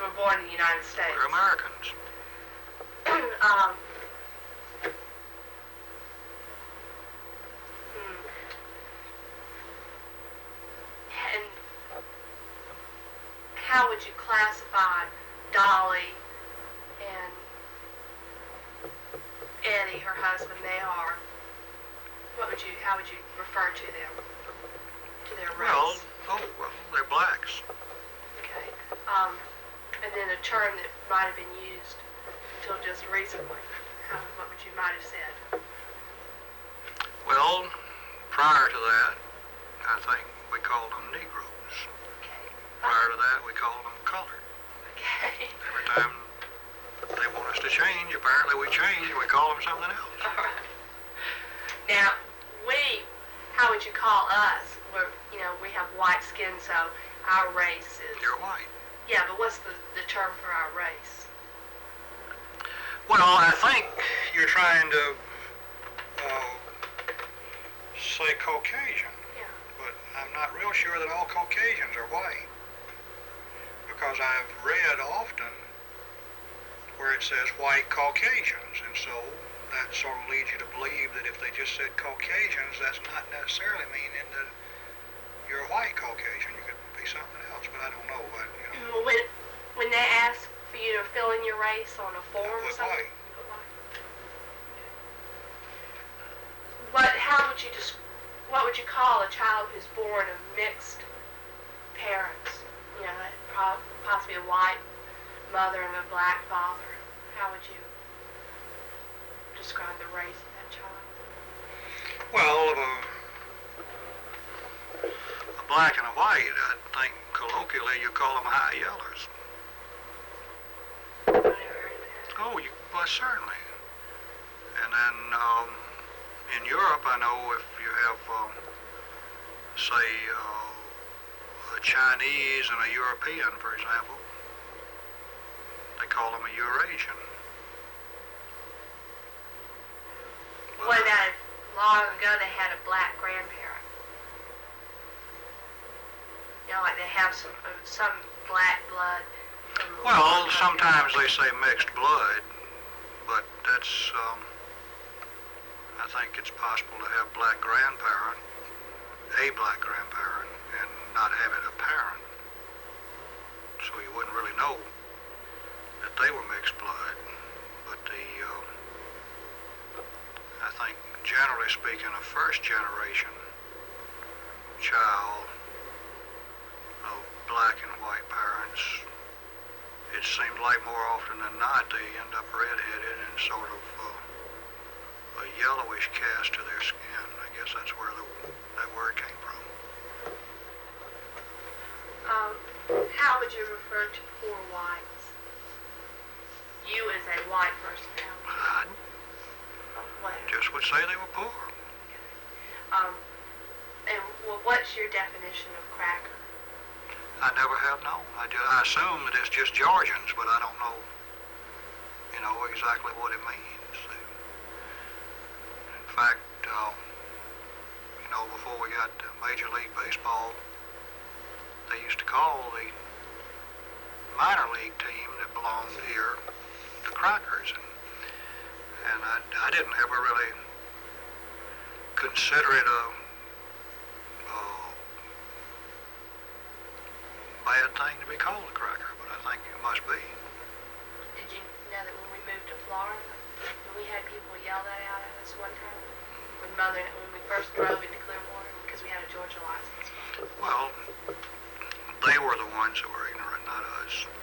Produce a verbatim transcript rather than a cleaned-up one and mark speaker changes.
Speaker 1: were born in the United States.
Speaker 2: We're Americans.
Speaker 1: um, hmm. And how would you classify Dolly and Eddie, her husband? They are. What would you? How would you refer to them? To their race?
Speaker 2: Well, oh well, they're blacks.
Speaker 1: Okay. Um, and then a term that might have been used until just recently. How, what would you might have said?
Speaker 2: Well, prior to that, I think we called them Negroes.
Speaker 1: Okay.
Speaker 2: Prior to that, we called them colored.
Speaker 1: Okay.
Speaker 2: Every time they want us to change, apparently we change, we call them something else.
Speaker 1: All right. Now, we, how would you call us? We're, you know, we have white skin, so our race is...
Speaker 2: You're white.
Speaker 1: Yeah, but what's the, the term for our race?
Speaker 2: Well, I think you're trying to uh, say Caucasian.
Speaker 1: Yeah.
Speaker 2: But I'm not real sure that all Caucasians are white. Because I've read often where it says white Caucasians, and so that sort of leads you to believe that if they just said Caucasians, that's not necessarily meaning that you're a white Caucasian. You could be something else, but I don't know. But, you know.
Speaker 1: Well, when, when they ask for you to fill in your race on a form or
Speaker 2: put
Speaker 1: something?
Speaker 2: white.
Speaker 1: You put white. What, how would you just, what would you call a child who's born of mixed parents? You know, that possibly a white mother and a black father. How would you describe the race of that child?
Speaker 2: Well, of a, a black and a white, I think colloquially you call them high yellers.
Speaker 1: I've never heard of that.
Speaker 2: Oh, you, well, certainly. And then um, in Europe, I know if you have, um, say, uh, a Chinese and a European, for example, they call them a Eurasian.
Speaker 1: What about if long ago they had a black grandparent? You know, like they have some uh, some black blood. From
Speaker 2: Well, sometimes they say mixed blood, but that's, um, I think it's possible to have black grandparent, a black grandparent, and not have it apparent. So you wouldn't really know that they were mixed blood. But the, um, I think generally speaking, a first generation child of black and white parents, it seemed like more often than not they end up redheaded and sort of uh, a yellowish cast to their skin. I guess that's where the, that word came from.
Speaker 1: Um, how would you refer to poor whites? You as a white person, how would
Speaker 2: I
Speaker 1: you? What?
Speaker 2: just would say they were poor.
Speaker 1: Um, and well, what's your definition of cracker?
Speaker 2: I never have known. I, just, I assume that it's just Georgians, but I don't know, you know, exactly what it means. In fact, uh, you know, before we got to Major League Baseball, they used to call the minor league team that belonged here the Crackers, and and I, I didn't ever really consider it a, a bad thing to be called a cracker, but I think it must be.
Speaker 1: Did you know that when we moved to Florida, we had people yell that out at us one time? When mother, when we first drove into Clearwater, because we had a Georgia license.
Speaker 2: Well, they were the ones that were ignorant, not us.